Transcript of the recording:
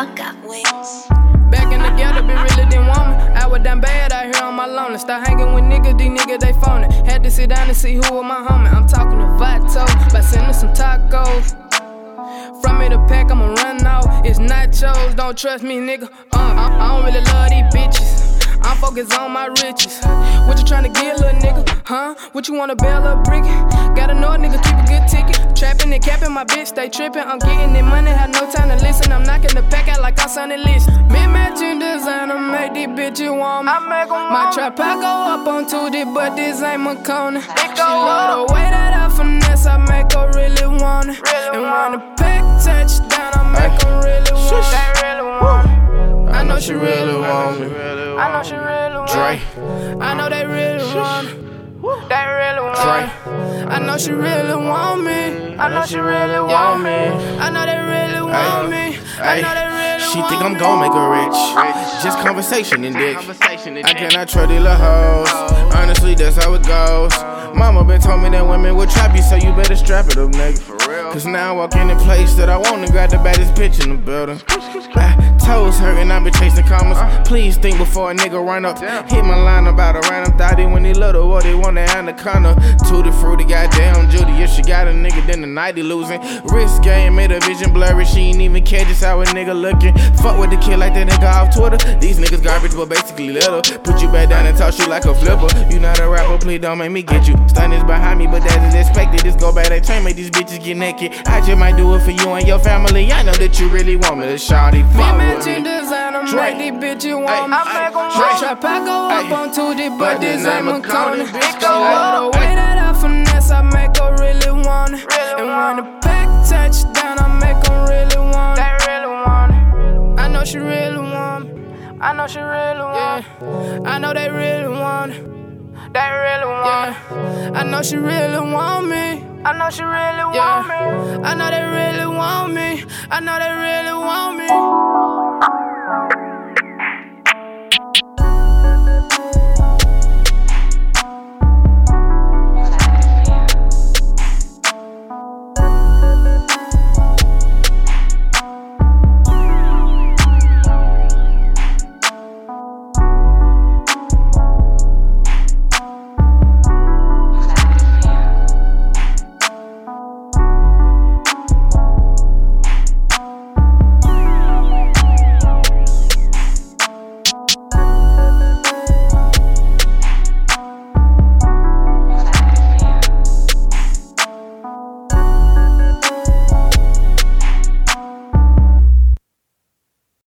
Y'all got wings. Back in together, bitch really didn't want me. I was down bad out here on my lonely. Start hanging with niggas, these niggas they phony. Had to sit down and see who was my homie. I'm talking to Vato, by sending some tacos. From me to pack, I'ma run out. It's nachos, don't trust me, nigga. I don't really love these bitches. I'm focused on my riches. What you tryna get, little nigga? Huh? What you wanna bail up brick? Gotta know a nigga keep a good ticket. Trapping and capping, my bitch stay tripping. I'm getting that money, have no time to listen. I'm knocking the pack out like I'm Sonny List. Mid-matching designer, make these bitches want me. My trap I go up on 2D, but this ain't Makona. She love the way that I finesse, I make her really want it. And when the pack touch down, I make her really want it. I know she really want me. I know she really want me. I know they really want me. They really want me. I know she really want me. I know she really want me. I know they really want me. I know they really want me. She think I'm gon' make her rich. Just conversation and dick. I cannot trust these little hoes. Honestly, that's how it goes. Mama been told me that women will trap you, so you better strap it up, nigga. Cause now I walk in a place that I want to grab the baddest bitch in the building. Toes hurting, I been chasing commas. Please think before a nigga run up. Hit my line about a random thotty when he little, what they want that anaconda. Tutti fruity, goddamn Judy. If she got a nigga, then the night he losing. Wrist game made her vision blurry. She ain't even care just how a nigga looking. Fuck with the kid like that nigga off Twitter. These niggas garbage, but basically little. Put you back down and toss you like a flipper. You not a rapper, please don't make me get you. Stun is behind me, but that is expected. This go back, that train make these bitches get naked. I just might do it for you and your family. I know that you really want me to shawty fuck with me. Designer, make these bitches want me. My trap I go up on 2D, but this ain't Makona. She love the way that I finesse, I make her really want it. And when the pack touch down, I make her really want it. They really want it. I know she really want me. I know she really want it. I know they really want it. They really want it. I know she really want me. I know she really want me. I know they really want me. I know they really want me.